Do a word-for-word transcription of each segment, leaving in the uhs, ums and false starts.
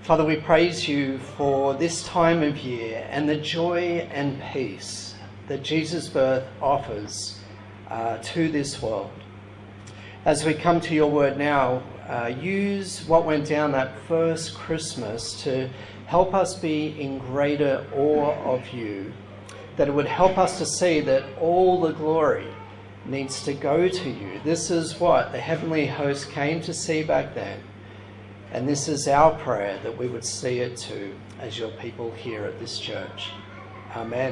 Father, we praise you for this time of year and the joy and peace that Jesus' birth offers uh, to this world. As we come to your word now, uh, use what went down that first Christmas to help us be in greater awe of you, that it would help us to see that all the glory needs to go to you. This is what the heavenly host came to see back then. And this is our prayer, that we would see it too as your people here at this church. Amen.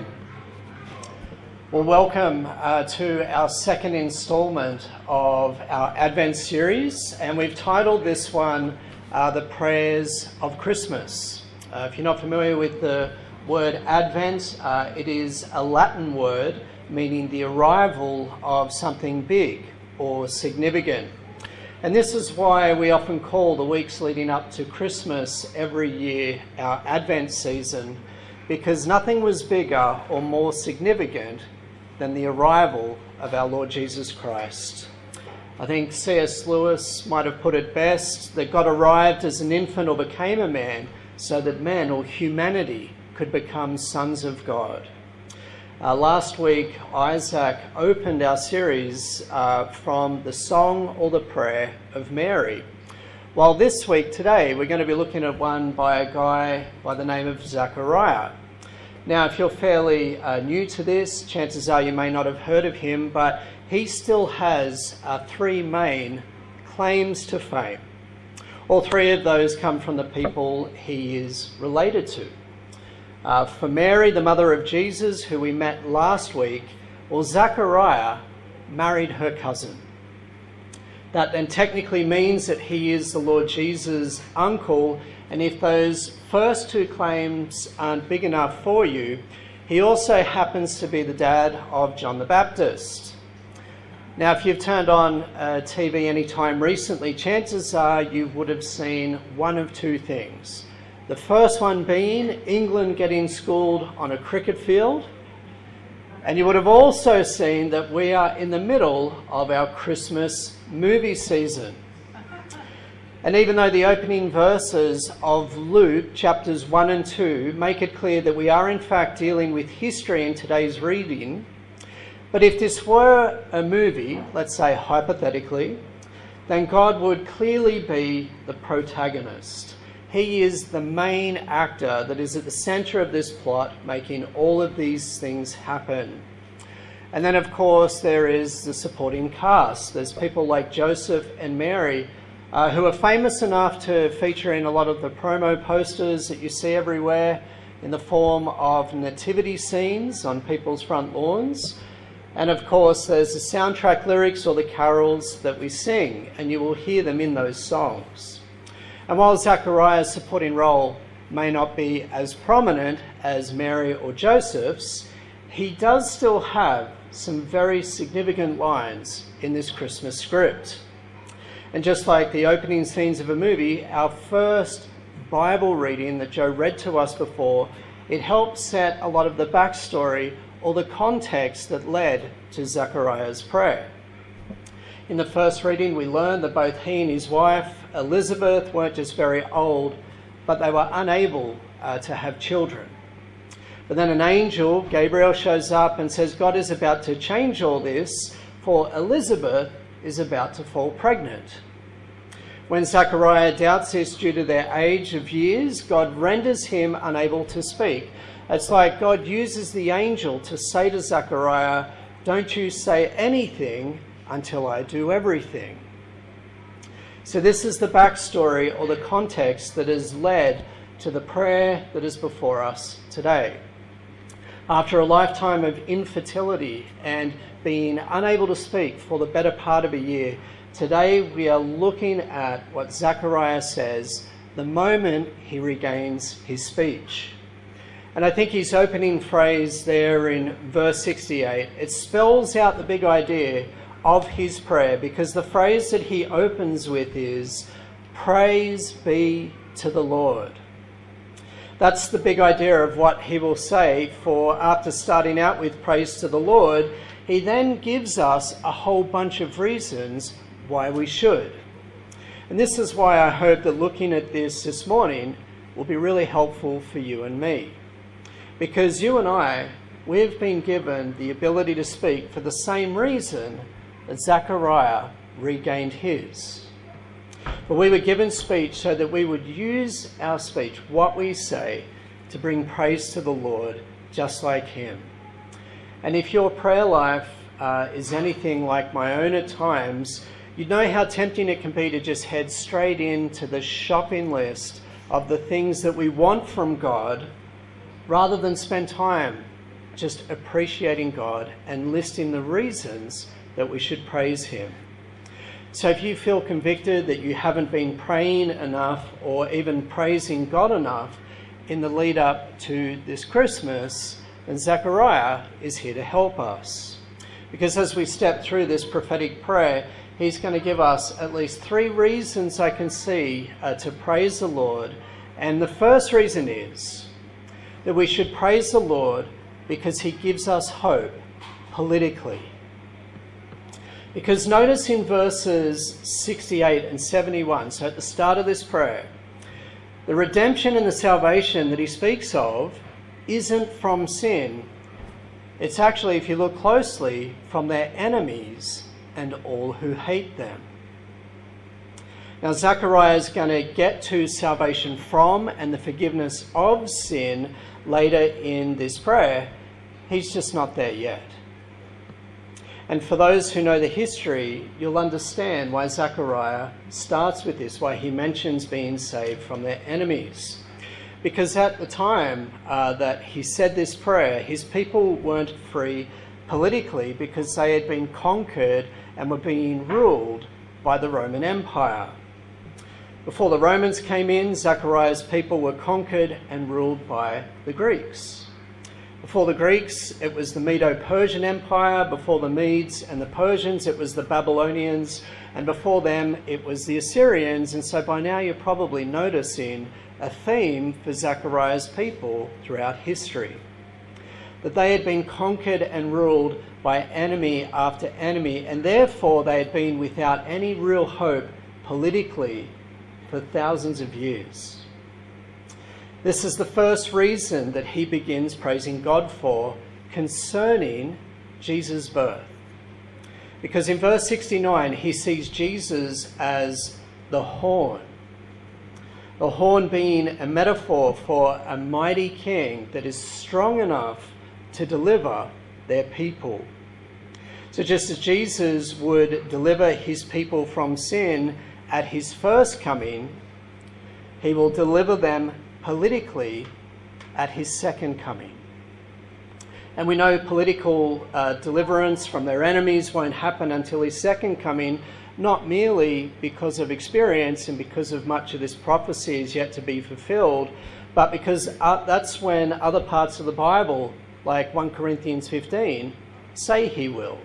Well, welcome uh, to our second instalment of our Advent series. And we've titled this one, uh, The Prayers of Christmas. Uh, if you're not familiar with the word Advent, uh, it is a Latin word meaning the arrival of something big or significant. And this is why we often call the weeks leading up to Christmas every year our Advent season, because nothing was bigger or more significant than the arrival of our Lord Jesus Christ. I think C S Lewis might have put it best, that God arrived as an infant or became a man so that men or humanity could become sons of God. Uh, last week, Isaac opened our series uh, from the song or the prayer of Mary. While this week, today, we're going to be looking at one by a guy by the name of Zachariah. Now, if you're fairly uh, new to this, chances are you may not have heard of him, but he still has uh, three main claims to fame. All three of those come from the people he is related to. Uh, for Mary, the mother of Jesus, who we met last week, well, Zachariah married her cousin. That then technically means that he is the Lord Jesus' uncle, and if those first two claims aren't big enough for you, he also happens to be the dad of John the Baptist. Now, if you've turned on uh, T V any time recently, chances are you would have seen one of two things. The first one being England getting schooled on a cricket field. And you would have also seen that we are in the middle of our Christmas movie season. And even though the opening verses of Luke, chapters one and two, make it clear that we are in fact dealing with history in today's reading, but if this were a movie, let's say hypothetically, then God would clearly be the protagonist. He is the main actor that is at the centre of this plot, making all of these things happen. And then, of course, there is the supporting cast. There's people like Joseph and Mary, uh, who are famous enough to feature in a lot of the promo posters that you see everywhere in the form of nativity scenes on people's front lawns. And, of course, there's the soundtrack lyrics or the carols that we sing, and you will hear them in those songs. And while Zachariah's supporting role may not be as prominent as Mary or Joseph's, he does still have some very significant lines in this Christmas script. And just like the opening scenes of a movie, our first Bible reading that Joe read to us before, it helps set a lot of the backstory or the context that led to Zachariah's prayer. In the first reading, we learned that both he and his wife, Elizabeth, weren't just very old, but they were unable uh, to have children. But then an angel, Gabriel, shows up and says God is about to change all this, for Elizabeth is about to fall pregnant. When Zachariah doubts this due to their age of years, God renders him unable to speak. It's like God uses the angel to say to Zachariah, "Don't you say anything until I do everything." So this is the backstory or the context that has led to the prayer that is before us today. After a lifetime of infertility and being unable to speak for the better part of a year, today we are looking at what Zachariah says the moment he regains his speech. And I think his opening phrase there in verse sixty-eight, it spells out the big idea of his prayer, because the phrase that he opens with is, "Praise be to the Lord." That's the big idea of what he will say, for after starting out with praise to the Lord, he then gives us a whole bunch of reasons why we should. And this is why I hope that looking at this this morning, will be really helpful for you and me. Because you and I, we've been given the ability to speak for the same reason that Zechariah regained his. But we were given speech so that we would use our speech, what we say, to bring praise to the Lord, just like him. And if your prayer life uh, is anything like my own at times, you know how tempting it can be to just head straight into the shopping list of the things that we want from God, rather than spend time just appreciating God and listing the reasons that we should praise him. So if you feel convicted that you haven't been praying enough or even praising God enough in the lead up to this Christmas, then Zechariah is here to help us. Because as we step through this prophetic prayer, he's going to give us at least three reasons I can see uh, to praise the Lord. And the first reason is that we should praise the Lord because he gives us hope politically. Because notice in verses sixty-eight and seventy-one, so at the start of this prayer, the redemption and the salvation that he speaks of isn't from sin. It's actually, if you look closely, from their enemies and all who hate them. Now, Zechariah is going to get to salvation from and the forgiveness of sin later in this prayer. He's just not there yet. And for those who know the history, you'll understand why Zechariah starts with this, why he mentions being saved from their enemies. Because at the time uh, that he said this prayer, his people weren't free politically because they had been conquered and were being ruled by the Roman Empire. Before the Romans came in, Zechariah's people were conquered and ruled by the Greeks. Before the Greeks, it was the Medo-Persian Empire. Before the Medes and the Persians, it was the Babylonians. And before them, it was the Assyrians. And so by now you're probably noticing a theme for Zechariah's people throughout history. That they had been conquered and ruled by enemy after enemy, and therefore they had been without any real hope politically for thousands of years. This is the first reason that he begins praising God for concerning Jesus' birth. Because in verse sixty-nine, he sees Jesus as the horn. The horn being a metaphor for a mighty king that is strong enough to deliver their people. So just as Jesus would deliver his people from sin at his first coming, he will deliver them politically at his second coming. And we know political uh, deliverance from their enemies won't happen until his second coming, not merely because of experience and because of much of this prophecy is yet to be fulfilled, but because uh, that's when other parts of the Bible, like First Corinthians fifteen, say he will.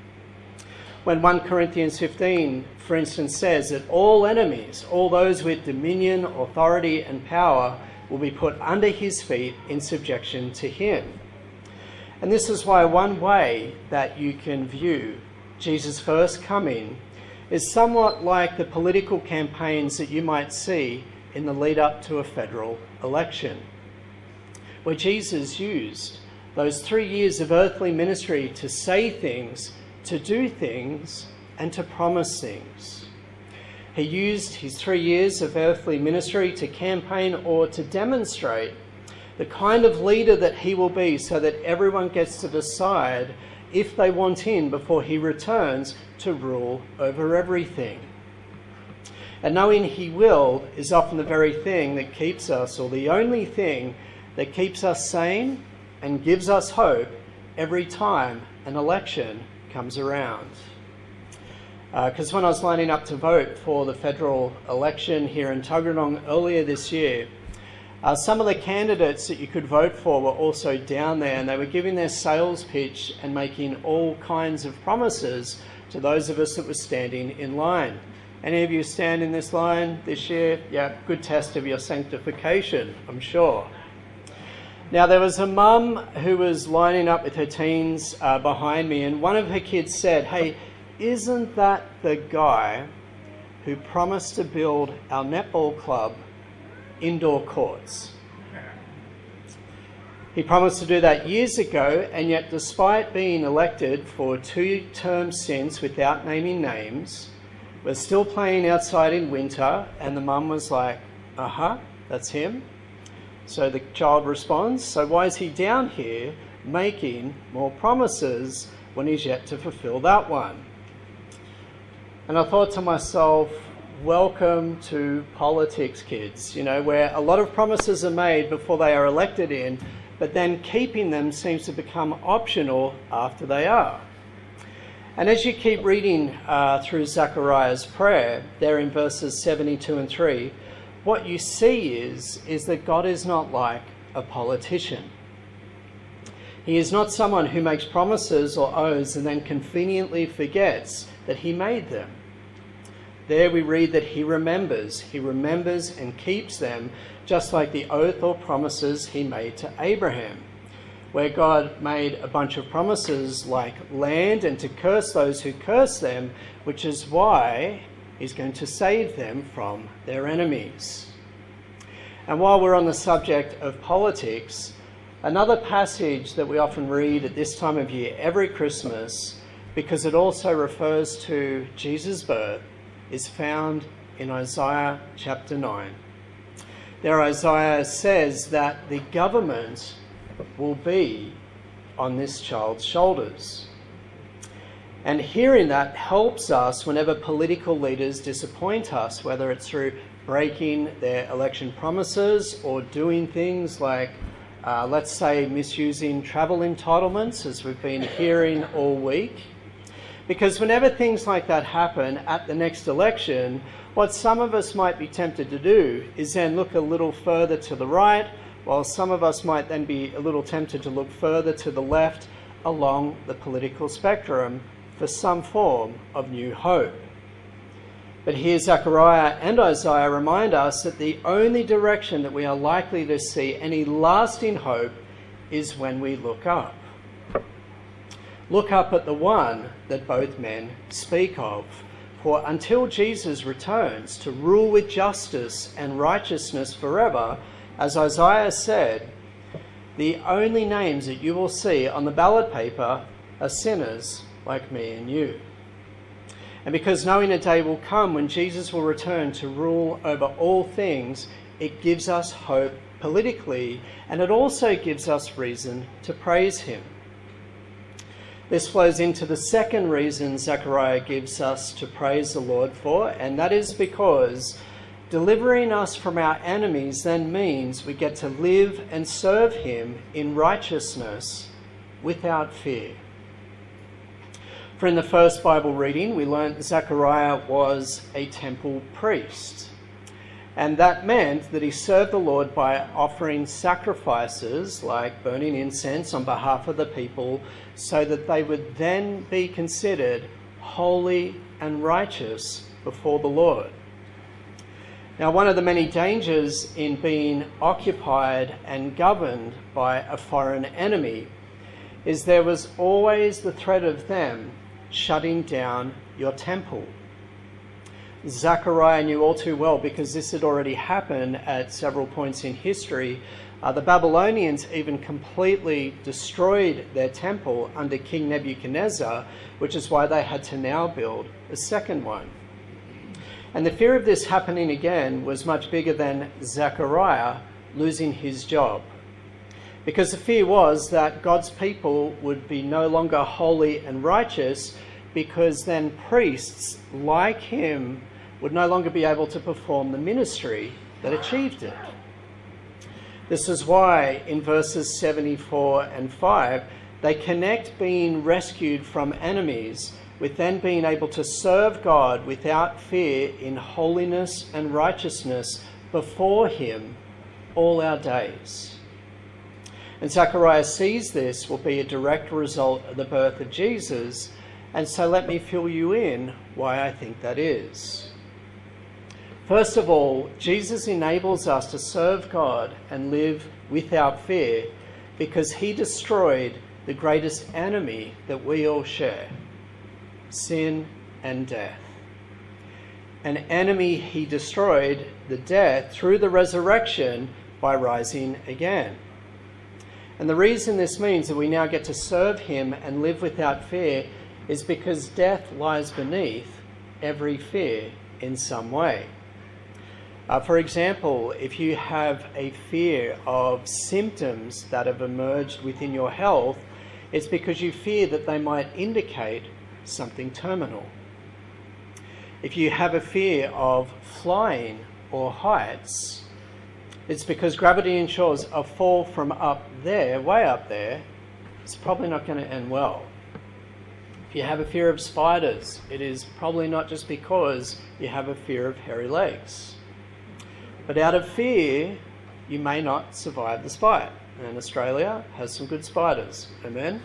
When First Corinthians fifteen, for instance, says that all enemies, all those with dominion, authority and power, will be put under his feet in subjection to him. And this is why one way that you can view Jesus' first coming is somewhat like the political campaigns that you might see in the lead up to a federal election, where Jesus used those three years of earthly ministry to say things, to do things, and to promise things. He used his three years of earthly ministry to campaign or to demonstrate the kind of leader that he will be, so that everyone gets to decide if they want in before he returns to rule over everything. And knowing he will is often the very thing that keeps us, or the only thing that keeps us sane and gives us hope every time an election comes around. Because uh, when I was lining up to vote for the federal election here in Tuggeranong earlier this year, uh, some of the candidates that you could vote for were also down there, and they were giving their sales pitch and making all kinds of promises to those of us that were standing in line. Any of you stand in this line this year? Yeah, good test of your sanctification, I'm sure. Now, there was a mum who was lining up with her teens uh, behind me, and one of her kids said, "Hey, isn't that the guy who promised to build our netball club indoor courts. He promised to do that years ago, and yet despite being elected for two terms since without naming names, we're still playing outside in winter, and the mum was like, uh-huh, that's him. So the child responds, so why is he down here making more promises when he's yet to fulfill that one? And I thought to myself, welcome to politics, kids, you know, where a lot of promises are made before they are elected in, but then keeping them seems to become optional after they are. And as you keep reading uh, through Zechariah's prayer, there in verses seventy-two and three, what you see is, is that God is not like a politician. He is not someone who makes promises or oaths and then conveniently forgets that he made them. There we read that he remembers. He remembers and keeps them, just like the oath or promises he made to Abraham, where God made a bunch of promises like land and to curse those who curse them, which is why he's going to save them from their enemies. And while we're on the subject of politics, another passage that we often read at this time of year every Christmas, because it also refers to Jesus' birth, is found in Isaiah chapter nine. There Isaiah says that the government will be on this child's shoulders. And hearing that helps us whenever political leaders disappoint us, whether it's through breaking their election promises or doing things like, uh, let's say, misusing travel entitlements, as we've been hearing all week. Because whenever things like that happen at the next election, what some of us might be tempted to do is then look a little further to the right, while some of us might then be a little tempted to look further to the left along the political spectrum for some form of new hope. But here Zechariah and Isaiah remind us that the only direction that we are likely to see any lasting hope is when we look up. Look up at the one that both men speak of. For until Jesus returns to rule with justice and righteousness forever, as Isaiah said, the only names that you will see on the ballot paper are sinners like me and you. And because knowing a day will come when Jesus will return to rule over all things, it gives us hope politically, and it also gives us reason to praise him. This flows into the second reason Zechariah gives us to praise the Lord for, and that is because delivering us from our enemies then means we get to live and serve him in righteousness without fear. For in the first Bible reading, we learned Zechariah was a temple priest. And that meant that he served the Lord by offering sacrifices like burning incense on behalf of the people so that they would then be considered holy and righteous before the Lord. Now, one of the many dangers in being occupied and governed by a foreign enemy is there was always the threat of them shutting down your temple. Zechariah knew all too well, because this had already happened at several points in history. Uh, the Babylonians even completely destroyed their temple under King Nebuchadnezzar, which is why they had to now build a second one. And the fear of this happening again was much bigger than Zechariah losing his job. Because the fear was that God's people would be no longer holy and righteous, because then priests like him would no longer be able to perform the ministry that achieved it. This is why in verses seventy-four and five, they connect being rescued from enemies with then being able to serve God without fear in holiness and righteousness before him all our days. And Zechariah sees this will be a direct result of the birth of Jesus, and so let me fill you in why I think that is. First of all, Jesus enables us to serve God and live without fear because he destroyed the greatest enemy that we all share, sin and death. An enemy he destroyed the death through the resurrection by rising again. And the reason this means that we now get to serve him and live without fear is because death lies beneath every fear in some way. Uh, for example, if you have a fear of symptoms that have emerged within your health, it's because you fear that they might indicate something terminal. If you have a fear of flying or heights, it's because gravity ensures a fall from up there, way up there, it's probably not going to end well. If you have a fear of spiders, it is probably not just because you have a fear of hairy legs. But out of fear, you may not survive the spite. And Australia has some good spiders. Amen?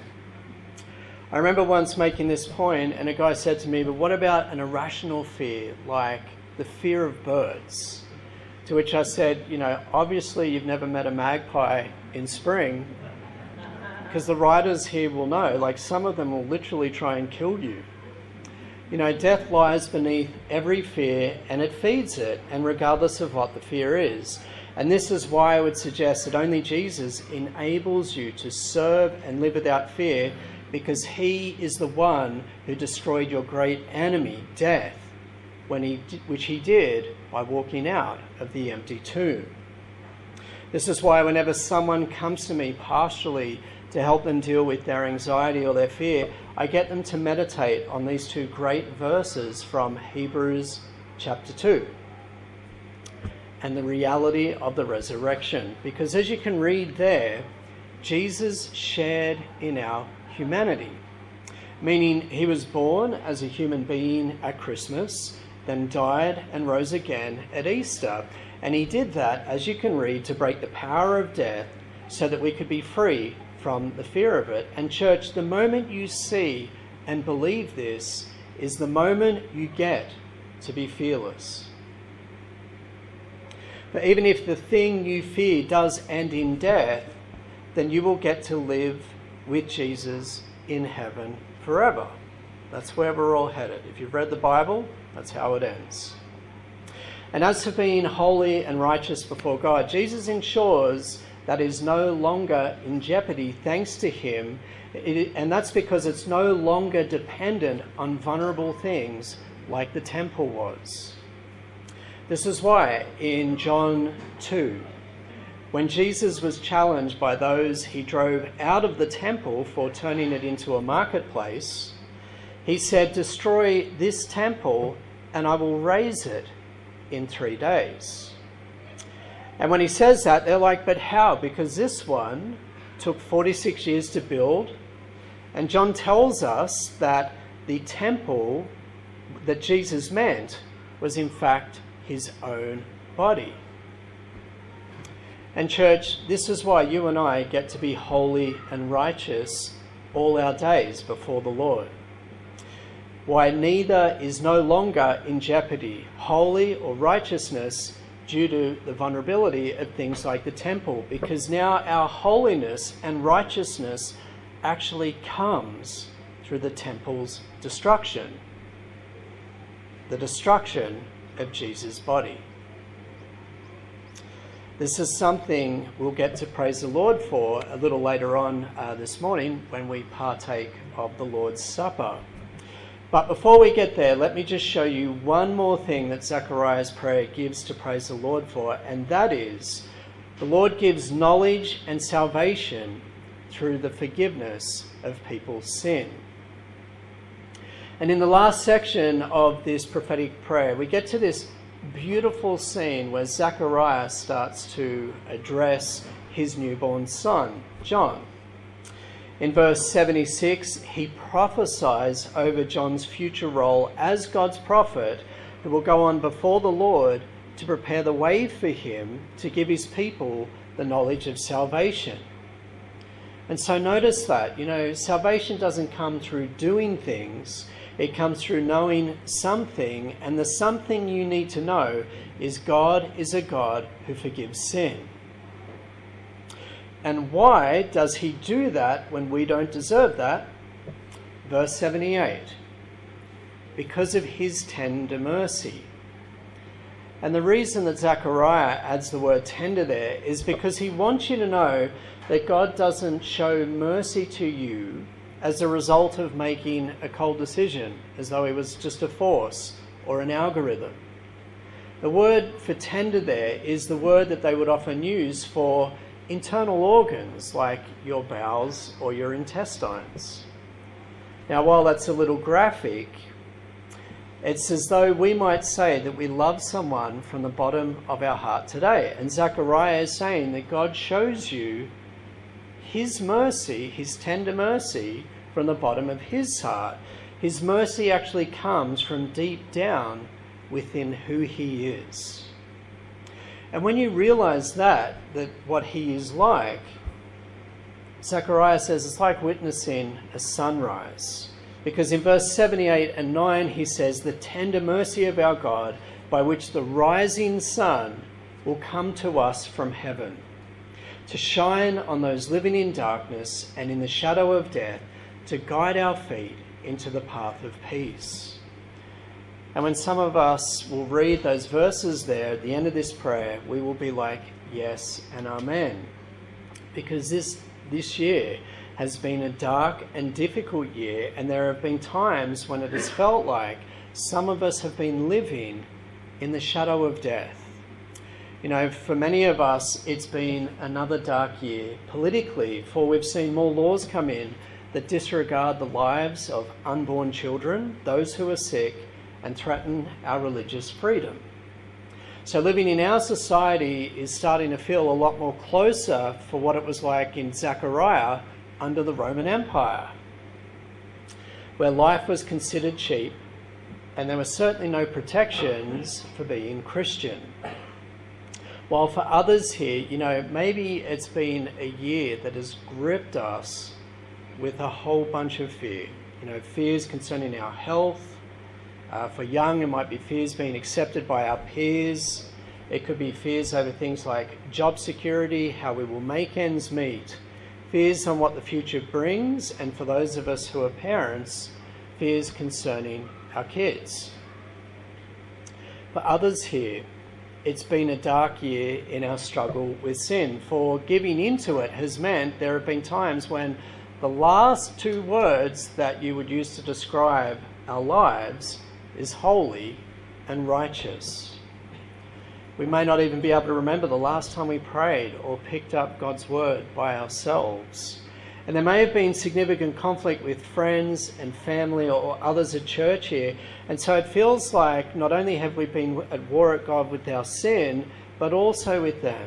I remember once making this point, and a guy said to me, but what about an irrational fear, like the fear of birds? To which I said, you know, obviously you've never met a magpie in spring, because the writers here will know, like some of them will literally try and kill you. You know, death lies beneath every fear and it feeds it, and regardless of what the fear is. And this is why I would suggest that only Jesus enables you to serve and live without fear, because he is the one who destroyed your great enemy, death, when he, which he did by walking out of the empty tomb. This is why whenever someone comes to me pastorally to help them deal with their anxiety or their fear, I get them to meditate on these two great verses from Hebrews chapter two and the reality of the resurrection. Because as you can read there, Jesus shared in our humanity, meaning he was born as a human being at Christmas, then died and rose again at Easter. And he did that, as you can read, to break the power of death so that we could be free from the fear of it. And church, the moment you see and believe this is the moment you get to be fearless. But even if the thing you fear does end in death, then you will get to live with Jesus in heaven forever. That's where we're all headed. If you've read the Bible, that's how it ends. And as for being holy and righteous before God, Jesus ensures that is no longer in jeopardy thanks to him. It, and that's because it's no longer dependent on vulnerable things like the temple was. This is why in John two, when Jesus was challenged by those he drove out of the temple for turning it into a marketplace, he said, "Destroy this temple and I will raise it in three days." And when he says that, they're like, but how? Because this one took forty-six years to build. And John tells us that the temple that Jesus meant was in fact his own body. And church, this is why you and I get to be holy and righteous all our days before the Lord. Why neither is no longer in jeopardy, holy or righteousness, due to the vulnerability of things like the temple, because now our holiness and righteousness actually comes through the temple's destruction, the destruction of Jesus' body. This is something we'll get to praise the Lord for a little later on uh, this morning when we partake of the Lord's Supper. But before we get there, let me just show you one more thing that Zechariah's prayer gives to praise the Lord for, and that is the Lord gives knowledge and salvation through the forgiveness of people's sin. And in the last section of this prophetic prayer, we get to this beautiful scene where Zechariah starts to address his newborn son, John. In verse seventy-six, he prophesies over John's future role as God's prophet who will go on before the Lord to prepare the way for him to give his people the knowledge of salvation. And so notice that, you know, salvation doesn't come through doing things. It comes through knowing something, and the something you need to know is God is a God who forgives sin. And why does he do that when we don't deserve that? Verse seventy-eight. Because of his tender mercy. And the reason that Zechariah adds the word tender there is because he wants you to know that God doesn't show mercy to you as a result of making a cold decision, as though he was just a force or an algorithm. The word for tender there is the word that they would often use for internal organs like your bowels or your intestines. Now, while that's a little graphic, it's as though we might say that we love someone from the bottom of our heart today. And Zechariah is saying that God shows you his mercy, his tender mercy, from the bottom of his heart. His mercy actually comes from deep down within who he is. And when you realize that, that what he is like, Zechariah says it's like witnessing a sunrise. Because in verse seventy-eight and nine, he says, the tender mercy of our God, by which the rising sun will come to us from heaven, to shine on those living in darkness and in the shadow of death, to guide our feet into the path of peace. And when some of us will read those verses there at the end of this prayer, we will be like, yes and amen. Because this, this year has been a dark and difficult year, and there have been times when it has felt like some of us have been living in the shadow of death. You know, for many of us, it's been another dark year politically, for we've seen more laws come in that disregard the lives of unborn children, those who are sick, and threaten our religious freedom. So living in our society is starting to feel a lot more closer for what it was like in Zechariah under the Roman Empire, where life was considered cheap and there were certainly no protections for being Christian. While for others here, you know, maybe it's been a year that has gripped us with a whole bunch of fear. You know, fears concerning our health. Uh, for young, it might be fears being accepted by our peers. It could be fears over things like job security, how we will make ends meet. Fears on what the future brings, and for those of us who are parents, fears concerning our kids. For others here, it's been a dark year in our struggle with sin. For giving into it has meant there have been times when the last two words that you would use to describe our lives is holy and righteous. We may not even be able to remember the last time we prayed or picked up God's word by ourselves. And there may have been significant conflict with friends and family or others at church here. And so it feels like not only have we been at war at God with our sin, but also with them.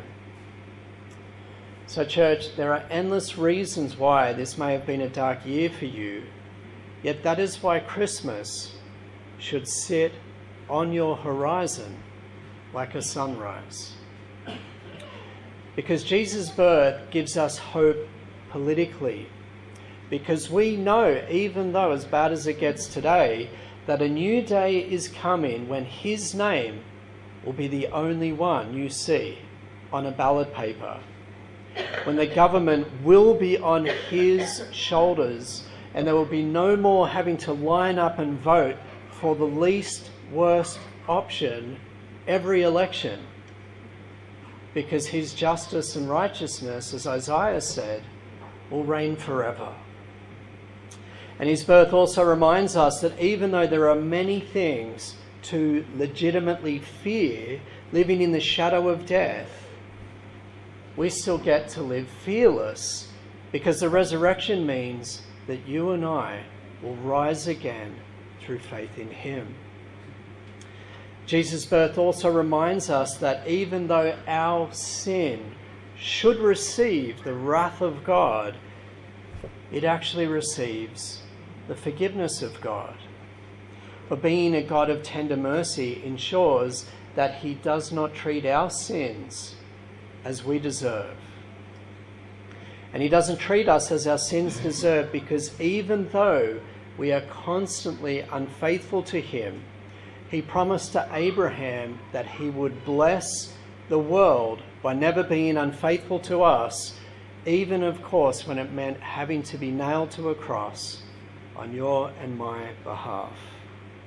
So church, there are endless reasons why this may have been a dark year for you. Yet that is why Christmas should sit on your horizon like a sunrise. Because Jesus' birth gives us hope politically. Because we know, even though as bad as it gets today, that a new day is coming when his name will be the only one you see on a ballot paper. When the government will be on his shoulders, and there will be no more having to line up and vote for the least worst option every election, because his justice and righteousness, as Isaiah said, will reign forever. And his birth also reminds us that even though there are many things to legitimately fear living in the shadow of death, we still get to live fearless, because the resurrection means that you and I will rise again through faith in him. Jesus' birth also reminds us that even though our sin should receive the wrath of God, it actually receives the forgiveness of God. For being a God of tender mercy ensures that he does not treat our sins as we deserve. And he doesn't treat us as our sins deserve, because even though we are constantly unfaithful to him, he promised to Abraham that he would bless the world by never being unfaithful to us, even, of course, when it meant having to be nailed to a cross on your and my behalf.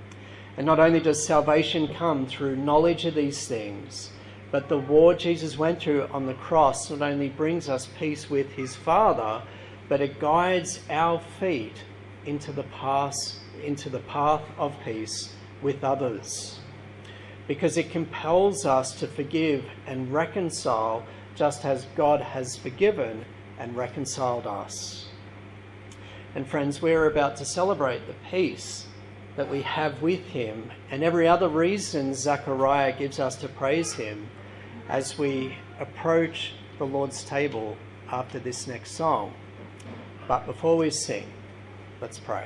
And not only does salvation come through knowledge of these things, but the war Jesus went through on the cross not only brings us peace with his Father, but it guides our feet into the path, into the path of peace with others. Because it compels us to forgive and reconcile just as God has forgiven and reconciled us. And friends, we're about to celebrate the peace that we have with him and every other reason Zechariah gives us to praise him as we approach the Lord's table after this next song. But before we sing, let's pray.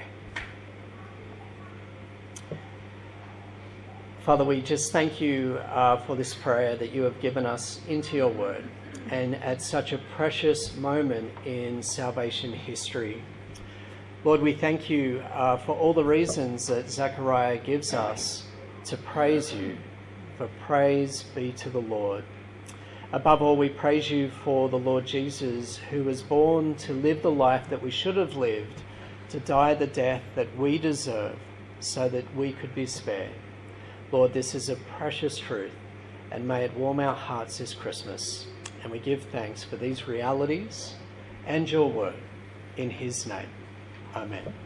Father, we just thank you uh, for this prayer that you have given us into your word, and at such a precious moment in salvation history. Lord, we thank you uh, for all the reasons that Zechariah gives us to praise you, for praise be to the Lord. Above all, we praise you for the Lord Jesus, who was born to live the life that we should have lived, to die the death that we deserve, so that we could be spared. Lord, this is a precious truth, and may it warm our hearts this Christmas. And we give thanks for these realities and your word in his name. Amen.